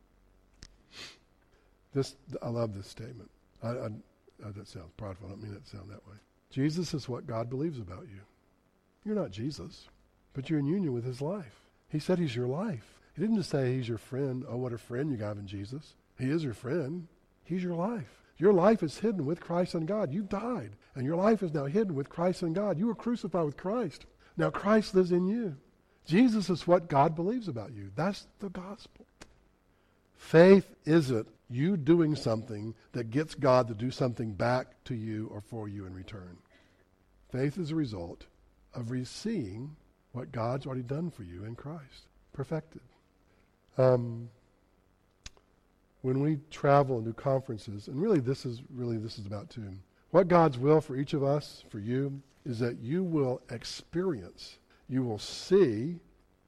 This, I love this statement. I, I, I, that sounds prideful. I don't mean it to sound that way. Jesus is what God believes about you. You're not Jesus, but you're in union with his life. He said he's your life. He didn't just say he's your friend. Oh, what a friend you got in Jesus. He is your friend. He's your life. Your life is hidden with Christ and God. You died, and your life is now hidden with Christ and God. You were crucified with Christ. Now Christ lives in you. Jesus is what God believes about you. That's the gospel. Faith isn't you doing something that gets God to do something back to you or for you in return. Faith is a result of receiving what God's already done for you in Christ. Perfected. Um, when we travel and do conferences, and really this is really this is about too, what God's will for each of us, for you, is that you will experience, you will see,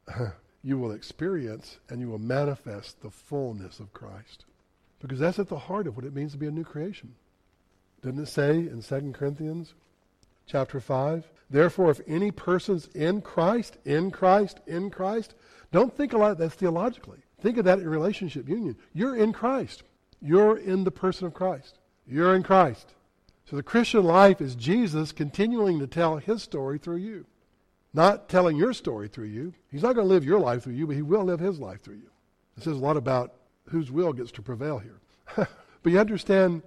you will experience, and you will manifest the fullness of Christ. Because that's at the heart of what it means to be a new creation. Didn't it say in Second Corinthians chapter five, therefore if any person's in Christ, in Christ, in Christ, don't think a lot of that theologically. Think of that in relationship union. You're in Christ. You're in the person of Christ. You're in Christ. So the Christian life is Jesus continuing to tell his story through you. Not telling your story through you. He's not going to live your life through you, but he will live his life through you. It says a lot about whose will gets to prevail here. But you understand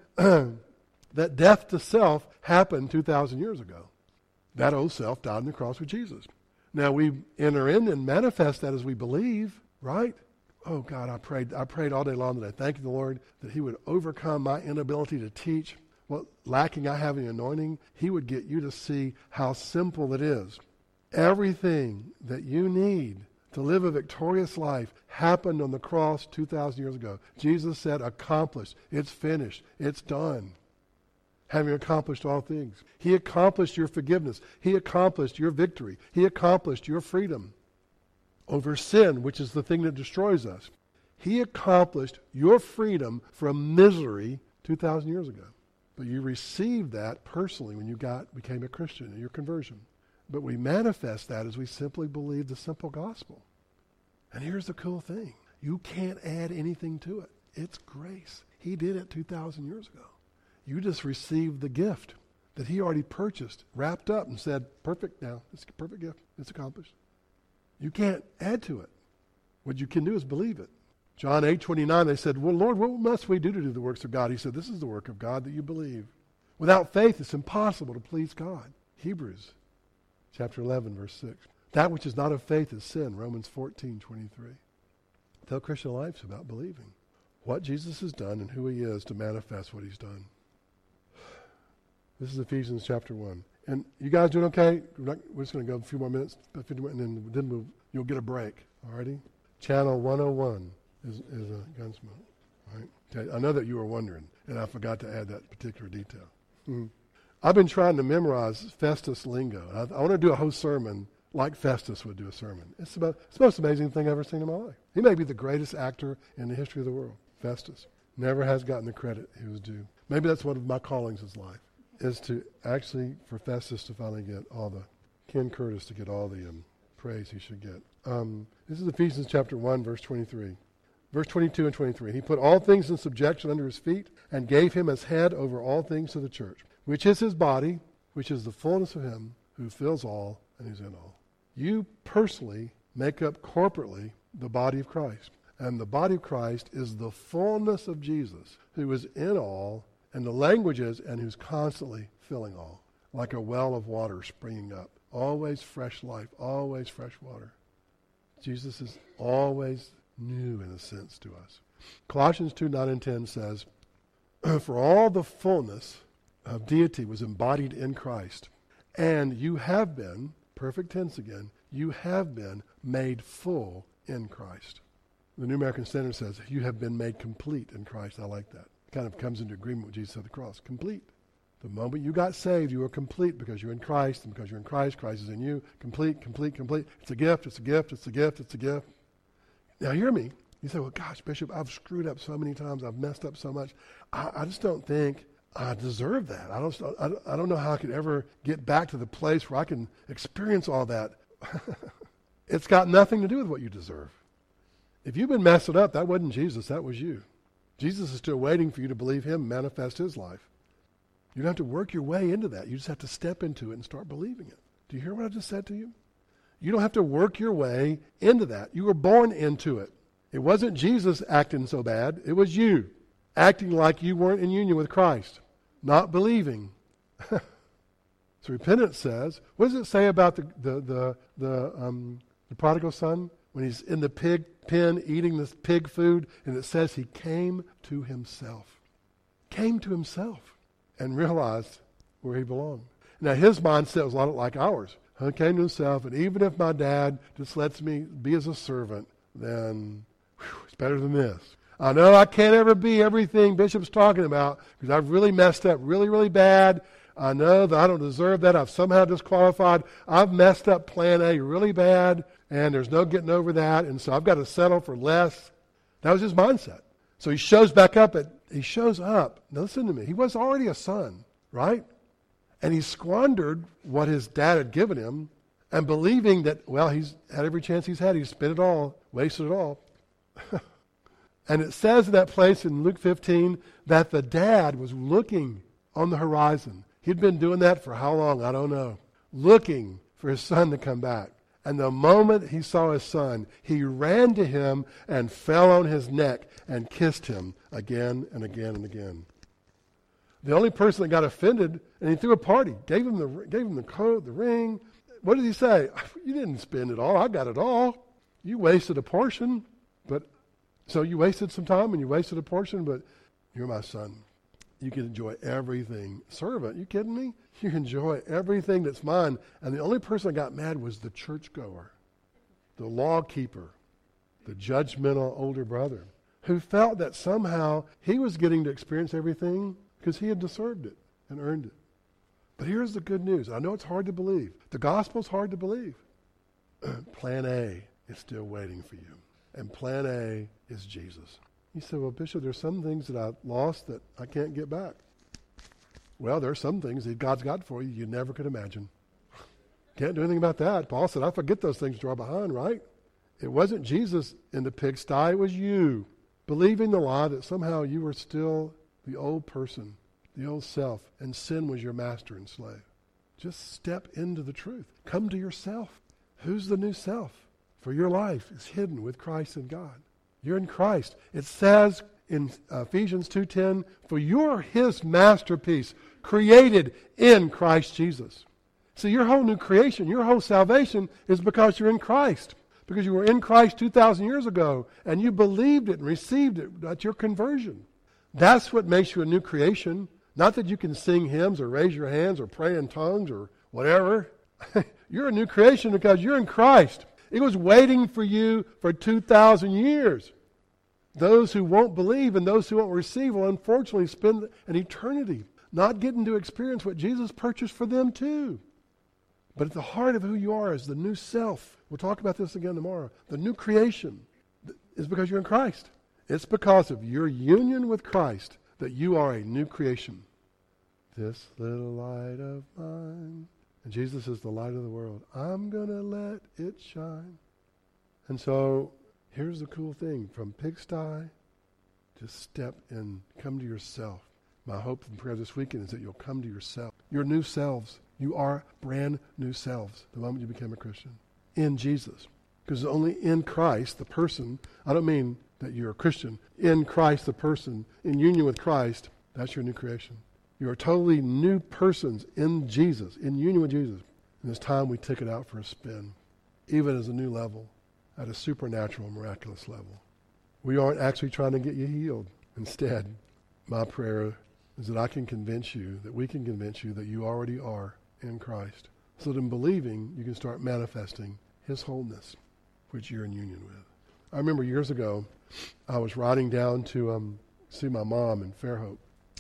that death to self happened two thousand years ago. That old self died on the cross with Jesus. Now we enter in and manifest that as we believe, right? Oh God, I prayed I prayed all day long today. Thank you, the Lord, that he would overcome my inability to teach. What lacking I have in the anointing, he would get you to see how simple it is. Everything that you need to live a victorious life happened on the cross two thousand years ago. Jesus said, accomplished. It's finished. It's done. Having accomplished all things. He accomplished your forgiveness. He accomplished your victory. He accomplished your freedom over sin, which is the thing that destroys us. He accomplished your freedom from misery two thousand years ago. But you received that personally when you got became a Christian in your conversion. But we manifest that as we simply believe the simple gospel. And here's the cool thing. You can't add anything to it. It's grace. He did it two thousand years ago. You just received the gift that he already purchased, wrapped up, and said, perfect now. It's a perfect gift. It's accomplished. You can't add to it. What you can do is believe it. John eight twenty-nine, they said, well, Lord, what must we do to do the works of God? He said, this is the work of God, that you believe. Without faith, it's impossible to please God. Hebrews chapter eleven, verse six. That which is not of faith is sin, Romans fourteen twenty-three. The Christian life is about believing what Jesus has done and who he is to manifest what he's done. This is Ephesians chapter one. And you guys doing okay? We're, not, we're just going to go a few more minutes, and then, then we'll, you'll get a break. All righty? Channel one oh one is, is a Gunsmoke. All right? Okay, I know that you were wondering, and I forgot to add that particular detail. Mm-hmm. I've been trying to memorize Festus lingo. I, I want to do a whole sermon like Festus would do a sermon. It's, about, it's the most amazing thing I've ever seen in my life. He may be the greatest actor in the history of the world. Festus never has gotten the credit he was due. Maybe that's one of my callings in life, is to actually, for Festus to finally get all the, Ken Curtis to get all the um, praise he should get. Um, this is Ephesians chapter one, verse twenty-three. Verse twenty-two and twenty-three. He put all things in subjection under his feet and gave him as head over all things to the church, which is his body, which is the fullness of him who fills all and is in all. You personally make up corporately the body of Christ. And the body of Christ is the fullness of Jesus, who is in all, and the language is, and who's constantly filling all, like a well of water springing up. Always fresh life, always fresh water. Jesus is always new in a sense to us. Colossians two, nine and ten says, for all the fullness of deity was embodied in Christ, and you have been, perfect tense again, you have been made full in Christ. The New American Standard says, you have been made complete in Christ. I like that. It kind of comes into agreement with Jesus at the cross. Complete. The moment you got saved, you were complete because you're in Christ, and because you're in Christ, Christ is in you. Complete, complete, complete. It's a gift, it's a gift, it's a gift, it's a gift. Now hear me. You say, well, gosh, Bishop, I've screwed up so many times. I've messed up so much. I, I just don't think I deserve that. I don't, I, I don't know how I could ever get back to the place where I can experience all that. It's got nothing to do with what you deserve. If you've been messing up, that wasn't Jesus, that was you. Jesus is still waiting for you to believe him, manifest his life. You don't have to work your way into that. You just have to step into it and start believing it. Do you hear what I just said to you? You don't have to work your way into that. You were born into it. It wasn't Jesus acting so bad. It was you acting like you weren't in union with Christ, not believing. So repentance says, what does it say about the the the the, um, the prodigal son when he's in the pig pen eating this pig food, and it says he came to himself, came to himself, and realized where he belonged. Now his mindset was a lot like ours. He came to himself, and even if my dad just lets me be as a servant, then whew, it's better than this. I know I can't ever be everything Bishop's talking about because I've really messed up really, really bad. I know that I don't deserve that. I've somehow disqualified. I've messed up plan A really bad, and there's no getting over that, and so I've got to settle for less. That was his mindset. So he shows back up. At, he shows up. Now listen to me. He was already a son, right? And he squandered what his dad had given him, and believing that, well, he's had every chance he's had. He's spent it all, wasted it all. And it says in that place in Luke fifteen that the dad was looking on the horizon. He'd been doing that for how long? I don't know. Looking for his son to come back. And the moment he saw his son, he ran to him and fell on his neck and kissed him again and again and again. The only person that got offended, and he threw a party, gave him the gave him the coat, the ring. What did he say? You didn't spend it all. I got it all. You wasted a portion, but so you wasted some time and you wasted a portion, but you're my son. You can enjoy everything. Servant, you kidding me? You enjoy everything that's mine. And the only person that got mad was the churchgoer, the law keeper, the judgmental older brother, who felt that somehow he was getting to experience everything because he had deserved it and earned it. But here's the good news. I know it's hard to believe. The gospel's hard to believe. Plan A is still waiting for you. And plan A is Jesus. You say, well, Bishop, there's some things that I lost that I can't get back. Well, there are some things that God's got for you you never could imagine. Can't do anything about that. Paul said, I forget those things draw behind, right? It wasn't Jesus in the pigsty. It was you believing the lie that somehow you were still the old person, the old self, and sin was your master and slave. Just step into the truth. Come to yourself. Who's the new self? For your life is hidden with Christ in God. You're in Christ. It says in Ephesians two ten, for you're his masterpiece, created in Christ Jesus. So your whole new creation, your whole salvation is because you're in Christ. Because you were in Christ two thousand years ago, and you believed it and received it at your conversion. That's what makes you a new creation. Not that you can sing hymns or raise your hands or pray in tongues or whatever. You're a new creation because you're in Christ. It was waiting for you for two thousand years. Those who won't believe and those who won't receive will unfortunately spend an eternity not getting to experience what Jesus purchased for them too. But at the heart of who you are is the new self. We'll talk about this again tomorrow. The new creation is because you're in Christ. It's because of your union with Christ that you are a new creation. This little light of mine. And Jesus is the light of the world. I'm going to let it shine. And so here's the cool thing. From pigsty, just step in. Come to yourself. My hope and prayer this weekend is that you'll come to yourself. Your new selves. You are brand new selves the moment you became a Christian. In Jesus. Because only in Christ, the person, I don't mean that you're a Christian, in Christ, the person, in union with Christ, that's your new creation. You are totally new persons in Jesus, in union with Jesus. And it's time we take it out for a spin, even as a new level, at a supernatural, miraculous level. We aren't actually trying to get you healed. Instead, my prayer is that I can convince you, that we can convince you that you already are in Christ. So that in believing, you can start manifesting His wholeness, which you're in union with. I remember years ago, I was riding down to um, see my mom in Fairhope.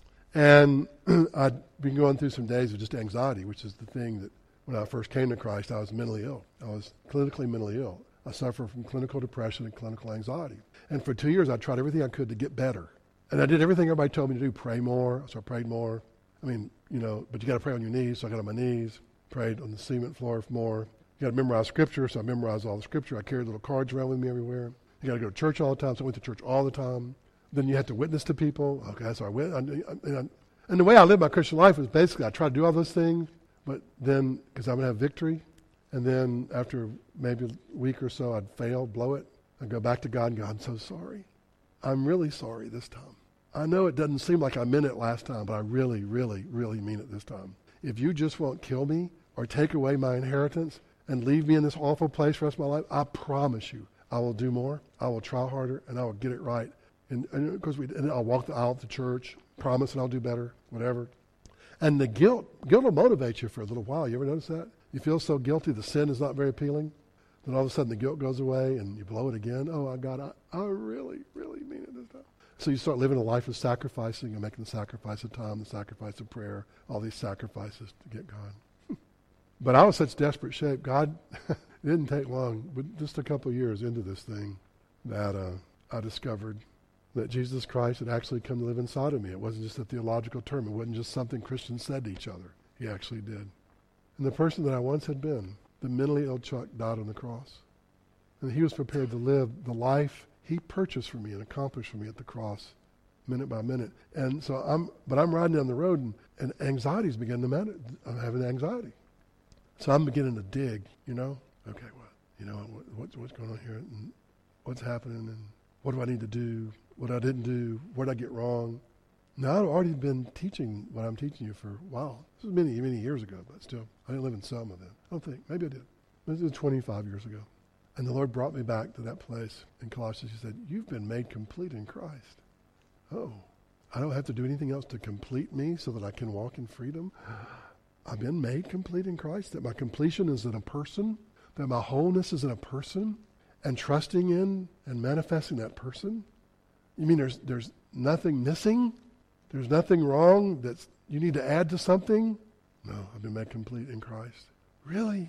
And I'd been going through some days of just anxiety, which is the thing that when I first came to Christ, I was mentally ill. I was clinically mentally ill. I suffered from clinical depression and clinical anxiety. And for two years, I tried everything I could to get better. And I did everything everybody told me to do, pray more. So I prayed more. I mean, you know, but you got to pray on your knees. So I got on my knees, prayed on the cement floor more. You got to memorize scripture. So I memorized all the scripture. I carried little cards around with me everywhere. You got to go to church all the time. So I went to church all the time. Then you have to witness to people. Okay, so I went. And, and, and the way I lived my Christian life was basically I tried to do all those things, but then, because I'm going to have victory, and then after maybe a week or so, I'd fail, blow it. I'd go back to God and go, I'm so sorry. I'm really sorry this time. I know it doesn't seem like I meant it last time, but I really, really, really mean it this time. If you just won't kill me or take away my inheritance and leave me in this awful place for the rest of my life, I promise you, I will do more, I will try harder, and I will get it right. And, and of course, we, and I'll walk the aisle to church, promise, and I'll do better, whatever. And the guilt, guilt will motivate you for a little while. You ever notice that? You feel so guilty, the sin is not very appealing. Then all of a sudden the guilt goes away and you blow it again. Oh, God, I, I really, really mean it this time. So you start living a life of sacrificing and making the sacrifice of time, the sacrifice of prayer, all these sacrifices to get God. But I was such desperate shape. God, it didn't take long, but just a couple of years into this thing that uh, I discovered that Jesus Christ had actually come to live inside of me. It wasn't just a theological term. It wasn't just something Christians said to each other. He actually did. And the person that I once had been, the mentally ill Chuck, died on the cross. And he was prepared to live the life he purchased for me and accomplished for me at the cross, minute by minute. And so I'm, but I'm riding down the road and, and anxiety's beginning to matter. I'm having anxiety. So I'm beginning to dig, you know, okay, what, you know, what, what's, what's going on here and what's happening and what do I need to do? What I didn't do, what did I get wrong? Now, I've already been teaching what I'm teaching you for a while. This was many, many years ago, but still, I didn't live in Selma then. I don't think, maybe I did. This was twenty-five years ago. And the Lord brought me back to that place in Colossians. He said, you've been made complete in Christ. Oh, I don't have to do anything else to complete me so that I can walk in freedom. I've been made complete in Christ, that my completion is in a person, that my wholeness is in a person, and trusting in and manifesting that person. You mean there's there's nothing missing? There's nothing wrong that you need to add to something? No, I've been made complete in Christ. Really?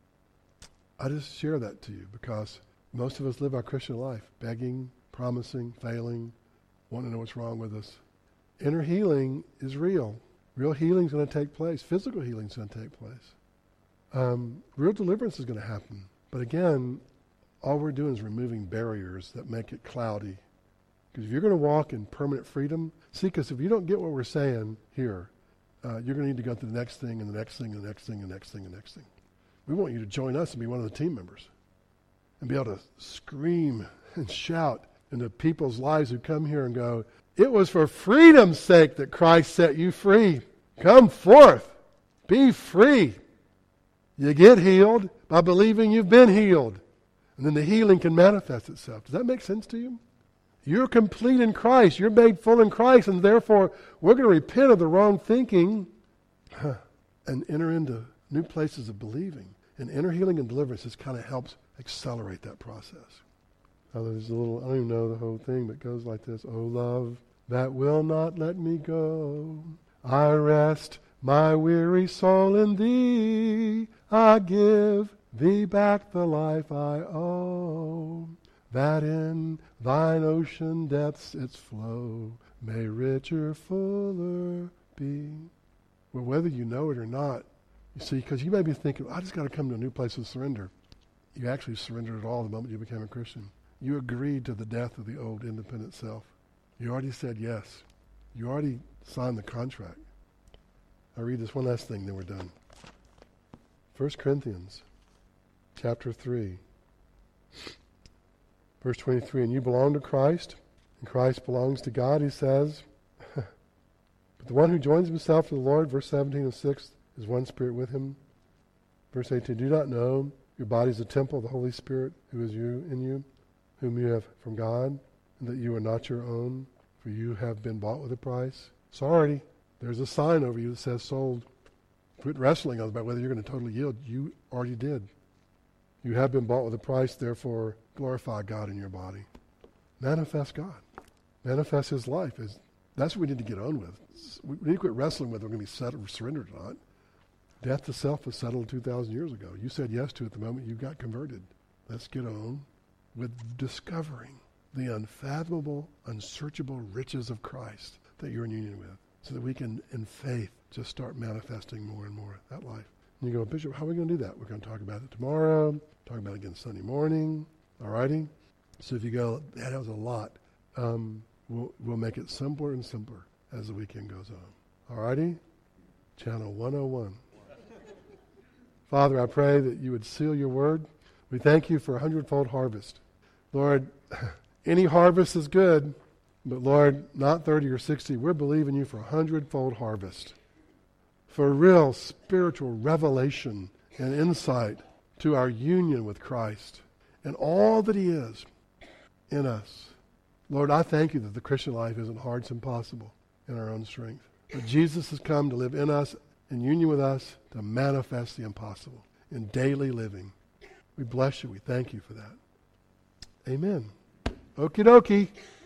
I just share that to you because most of us live our Christian life begging, promising, failing, wanting to know what's wrong with us. Inner healing is real. Real healing is going to take place. Physical healing is going to take place. Um, real deliverance is going to happen. But again, all we're doing is removing barriers that make it cloudy. Because if you're going to walk in permanent freedom, see, because if you don't get what we're saying here, uh, you're going to need to go through the next thing and the next thing and the next thing and the next thing and the next thing. We want you to join us and be one of the team members and be able to scream and shout into people's lives who come here and go, it was for freedom's sake that Christ set you free. Come forth. Be free. You get healed by believing you've been healed. And then the healing can manifest itself. Does that make sense to you? You're complete in Christ. You're made full in Christ. And therefore, we're going to repent of the wrong thinking and enter into new places of believing. And inner healing and deliverance just kind of helps accelerate that process. Oh, there's a little, I don't even know the whole thing, but it goes like this. Oh, love that will not let me go. I rest my weary soul in thee. I give thee back the life I owe, that in thine ocean depths its flow may richer, fuller be. Well, whether you know it or not, you see, because you may be thinking, I just got to come to a new place of surrender. You actually surrendered it all the moment you became a Christian. You agreed to the death of the old independent self. You already said yes. You already signed the contract. I read this one last thing, then we're done. First Corinthians chapter three. Verse twenty-three, and you belong to Christ, and Christ belongs to God, he says. But the one who joins himself to the Lord, verse seventeen and six, is one spirit with him. Verse eighteen, do you not know your body is a temple of the Holy Spirit who is you in you, whom you have from God, and that you are not your own, for you have been bought with a price? Sorry, there's a sign over you that says sold. Quit wrestling about whether you're going to totally yield. You already did. You have been bought with a price, therefore glorify God in your body. Manifest God. Manifest his life. Is That's what we need to get on with. We need to quit wrestling with whether we're going to be settled or surrendered or not. Death to self was settled two thousand years ago. You said yes to it the moment you got converted. Let's get on with discovering the unfathomable, unsearchable riches of Christ that you're in union with, so that we can, in faith, just start manifesting more and more that life. And you go, Bishop, how are we going to do that? We're going to talk about it tomorrow, talk about it again Sunday morning, all righty? So if you go, yeah, that was a lot, um, we'll, we'll make it simpler and simpler as the weekend goes on. All righty? Channel one oh one. Father, I pray that you would seal your word. We thank you for a hundredfold harvest. Lord, any harvest is good, but Lord, not thirty or sixty. We're believing you for a hundredfold harvest, for real spiritual revelation and insight to our union with Christ and all that he is in us. Lord, I thank you that the Christian life isn't hard, it's impossible in our own strength. But Jesus has come to live in us, in union with us, to manifest the impossible in daily living. We bless you. We thank you for that. Amen. Okie dokie.